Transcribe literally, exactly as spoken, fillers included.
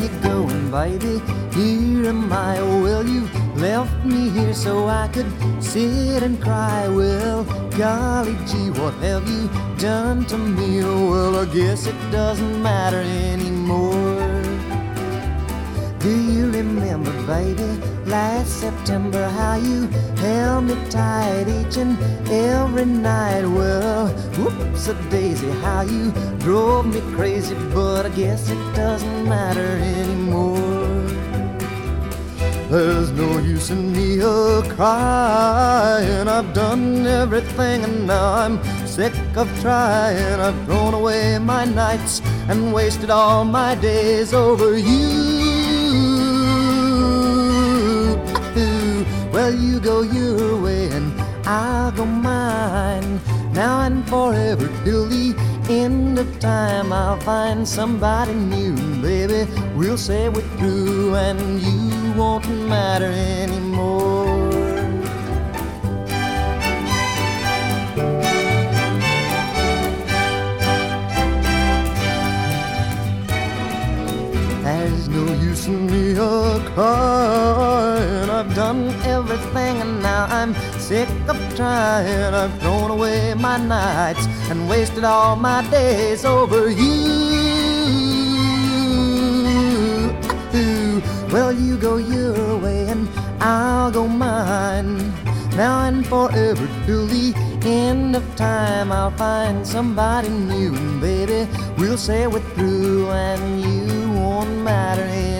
you going, baby? Here am I. Well, you left me here so I could sit and cry. Well, golly gee, what have you done to me? Well, I guess it doesn't matter anymore. Do you remember, baby, last September, how you held me tight each and every night? Well, whoops-a-daisy, how you drove me crazy, but I guess it doesn't matter anymore. There's no use in me a-crying. I've done everything and now I'm sick of trying. I've thrown away my nights and wasted all my days over you. Well, you go your way and I'll go mine. Now and forever till the end of time, I'll find somebody new. Baby, we'll say we're through and you won't matter anymore. There's no use in me a-crying. I've done everything and now I'm sick of trying. I've thrown away my nights and wasted all my days over you. Well, you go your way and I'll go mine. Now and forever till the end of time, I'll find somebody new. And baby, we'll say we're through and you won't matter anymore.